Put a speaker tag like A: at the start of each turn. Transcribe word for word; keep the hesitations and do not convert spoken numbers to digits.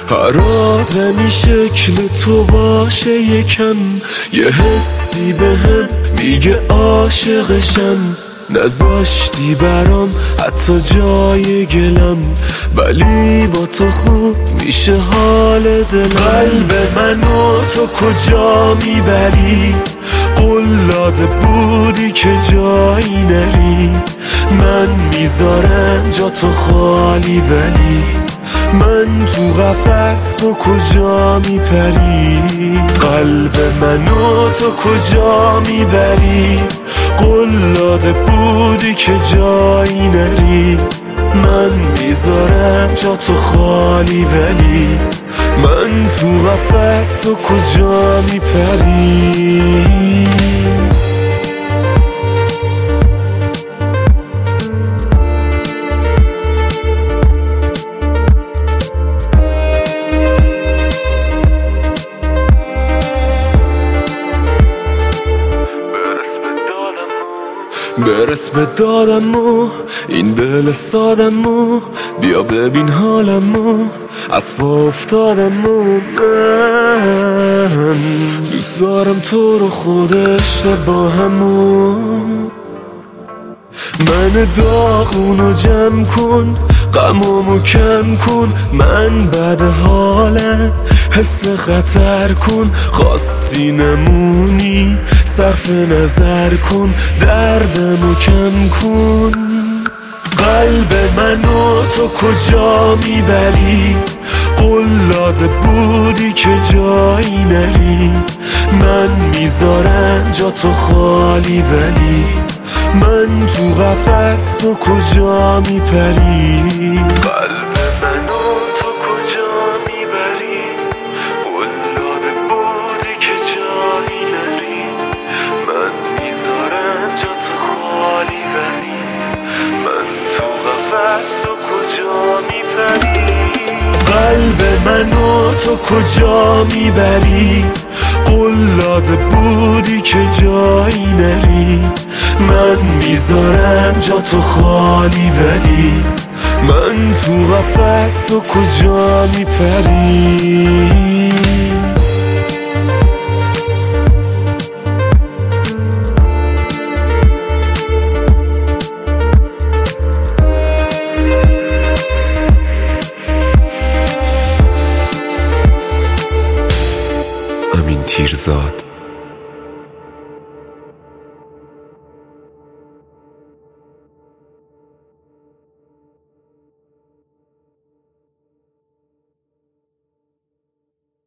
A: هر آدمی شکل تو باشه یکم، یه حسی بهم میگه عاشقشم. نذاشتی برام حتی جای گلم، ولی با تو خوب میشه حال دلم. قلب منو تو کجا میبری؟ قول داده بودی که جایی نری. من میذارم جا تو خالی، ولی من تو قفس تو کجا میپری؟ قلب منو تو کجا میبری؟ قول داده بودی که جایی نری. من میذارم جا تو خالی، ولی من تو قفس تو کجا میپری؟ برس به دادمو این دل سادمو، بیا ببین حالمو از پا افتادمو. من دوست دارم تو رو خود اشتباهمو. من داغونو جمع کن، غمامو کم کن. من بد حالم، حس خطر کن. خواستی نمونی صرف نظر کن، دردمو کم کن. قلب منو تو کجا میبری؟ قول داده بودی که جایی نری. من میذارم جا تو خالی، ولی من تو قفس تو کجا میپری؟ قلب منو تو کجا میبری؟ قول داده بودی که جایی نری. من میذارم جا تو خالی، ولی من تو قفس تو کجا میپری؟ قلب منو تو کجا میبری؟ قول داده بودی که جایی نری. من میذارم جا تو خالی، ولی من تو قفس تو کجا میپری؟ امین تیرزاد.